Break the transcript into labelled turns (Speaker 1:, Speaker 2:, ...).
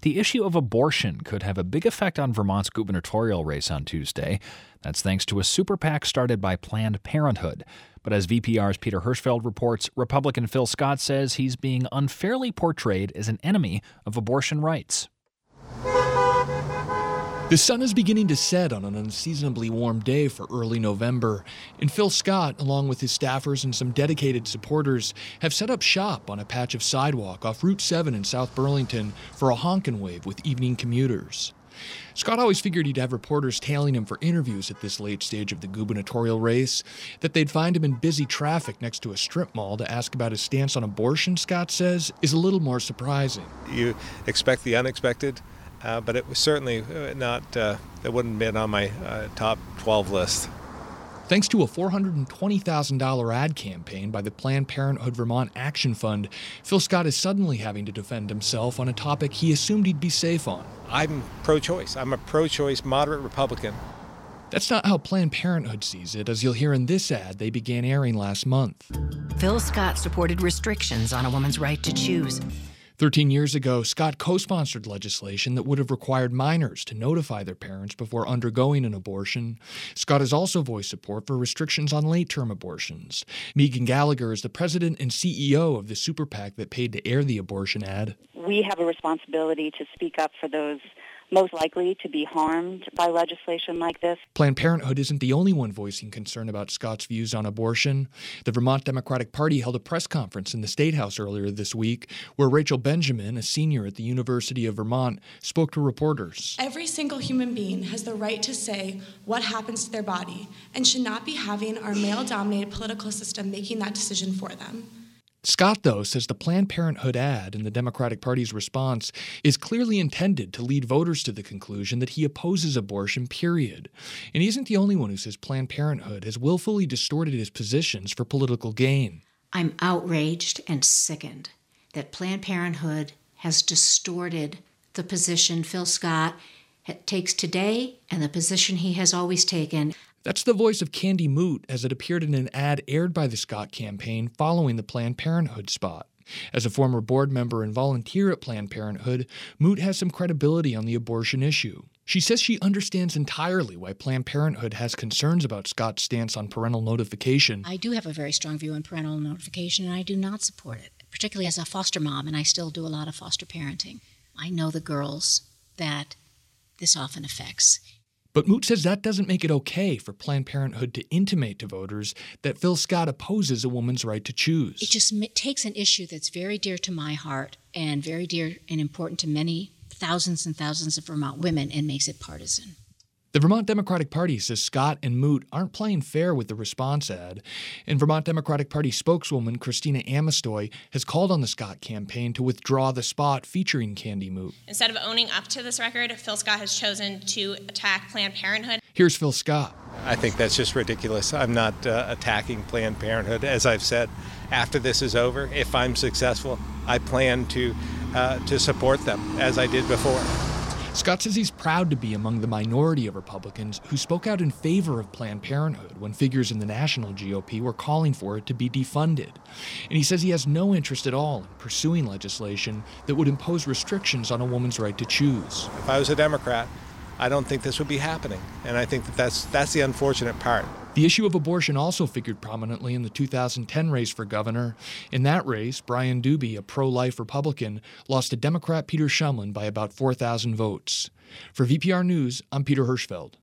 Speaker 1: The issue of abortion could have a big effect on Vermont's gubernatorial race on Tuesday. That's thanks to a super PAC started by Planned Parenthood. But as VPR's Peter Hirschfeld reports, Republican Phil Scott says he's being unfairly portrayed as an enemy of abortion rights.
Speaker 2: The sun is beginning to set on an unseasonably warm day for early November, and Phil Scott, along with his staffers and some dedicated supporters, have set up shop on a patch of sidewalk off Route 7 in South Burlington for a honk and wave with evening commuters. Scott always figured he'd have reporters tailing him for interviews at this late stage of the gubernatorial race. That they'd find him in busy traffic next to a strip mall to ask about his stance on abortion, Scott says, is a little more surprising.
Speaker 3: You expect the unexpected. But it was certainly not, it wouldn't have been on my top 12 list.
Speaker 2: Thanks to a $420,000 ad campaign by the Planned Parenthood Vermont Action Fund, Phil Scott is suddenly having to defend himself on a topic he assumed he'd be safe on.
Speaker 3: I'm pro-choice. I'm a pro-choice moderate Republican.
Speaker 2: That's not how Planned Parenthood sees it, as you'll hear in this ad they began airing last month.
Speaker 4: Phil Scott supported restrictions on a woman's right to choose.
Speaker 2: 13 years ago, Scott co-sponsored legislation that would have required minors to notify their parents before undergoing an abortion. Scott has also voiced support for restrictions on late-term abortions. Megan Gallagher is the president and CEO of the super PAC that paid to air the abortion ad.
Speaker 5: We have a responsibility to speak up for those most likely to be harmed by legislation like this.
Speaker 2: Planned Parenthood isn't the only one voicing concern about Scott's views on abortion. The Vermont Democratic Party held a press conference in the State House earlier this week where Rachel Benjamin, a senior at the University of Vermont, spoke to reporters.
Speaker 6: Every single human being has the right to say what happens to their body and should not be having our male-dominated political system making that decision for them.
Speaker 2: Scott, though, says the Planned Parenthood ad and the Democratic Party's response is clearly intended to lead voters to the conclusion that he opposes abortion, period. And he isn't the only one who says Planned Parenthood has willfully distorted his positions for political gain.
Speaker 7: I'm outraged and sickened that Planned Parenthood has distorted the position Phil Scott takes today and the position he has always taken.
Speaker 2: That's the voice of Candy Moot as it appeared in an ad aired by the Scott campaign following the Planned Parenthood spot. As a former board member and volunteer at Planned Parenthood, Moot has some credibility on the abortion issue. She says she understands entirely why Planned Parenthood has concerns about Scott's stance on parental notification.
Speaker 7: I do have a very strong view on parental notification, and I do not support it, particularly as a foster mom, and I still do a lot of foster parenting. I know the girls that this often affects.
Speaker 2: But Moot says that doesn't make it okay for Planned Parenthood to intimate to voters that Phil Scott opposes a woman's right to choose.
Speaker 7: It just takes an issue that's very dear to my heart and very dear and important to many thousands and thousands of Vermont women and makes it partisan.
Speaker 2: The Vermont Democratic Party says Scott and Moot aren't playing fair with the response ad, and Vermont Democratic Party spokeswoman Christina Amistoy has called on the Scott campaign to withdraw the spot featuring Candy Moot.
Speaker 8: Instead of owning up to this record, Phil Scott has chosen to attack Planned Parenthood.
Speaker 2: Here's Phil Scott.
Speaker 3: I think that's just ridiculous. I'm not attacking Planned Parenthood. As I've said, after this is over, if I'm successful, I plan to support them, as I did before.
Speaker 2: Scott says he's proud to be among the minority of Republicans who spoke out in favor of Planned Parenthood when figures in the national GOP were calling for it to be defunded. And he says he has no interest at all in pursuing legislation that would impose restrictions on a woman's right to choose.
Speaker 3: If I was a Democrat, I don't think this would be happening. And I think that's the unfortunate part.
Speaker 2: The issue of abortion also figured prominently in the 2010 race for governor. In that race, Brian Doobie, a pro-life Republican, lost to Democrat Peter Shumlin by about 4,000 votes. For VPR News, I'm Peter Hirschfeld.